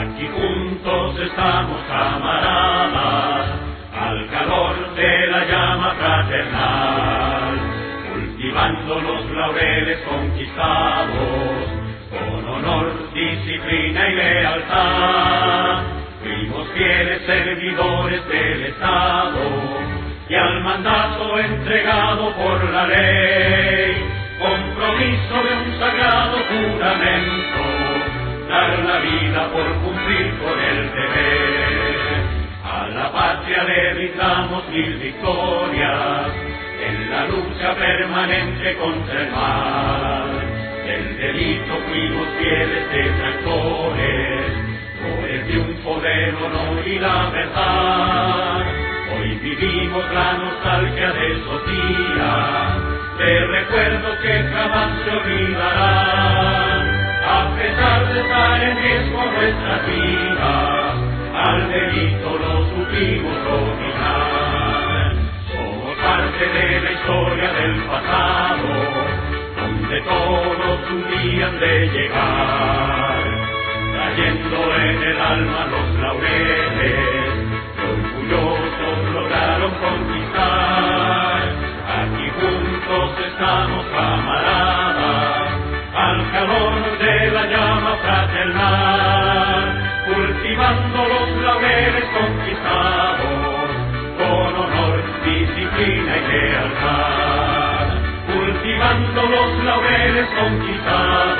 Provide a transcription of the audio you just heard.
Aquí juntos estamos, camaradas, al calor de la llama fraternal, cultivando los laureles conquistados, con honor, disciplina y lealtad. Fuimos fieles servidores del Estado, y al mandato entregado por la ley, compromiso de un sagrado juramento, dar la vida por cumplir con el deber. A la patria le brindamos 1000 victorias, en la lucha permanente contra el mal. Del delito fuimos fieles detractores, por el triunfo del honor y la verdad. Hoy vivimos la nostalgia de esos días, de recuerdos que jamás se olvidarán. A pesar de estar en riesgo nuestras vidas, al delito lo supimos dominar. Somos parte de la historia del pasado, donde todos un día han de llegar, trayendo en el alma los laureles que orgullosos lograron conquistar. Aquí juntos estamos, camaradas, al calor de la llama fraternal, cultivando los laureles conquistados, con honor, disciplina y lealtad. Cultivando los laureles conquistados,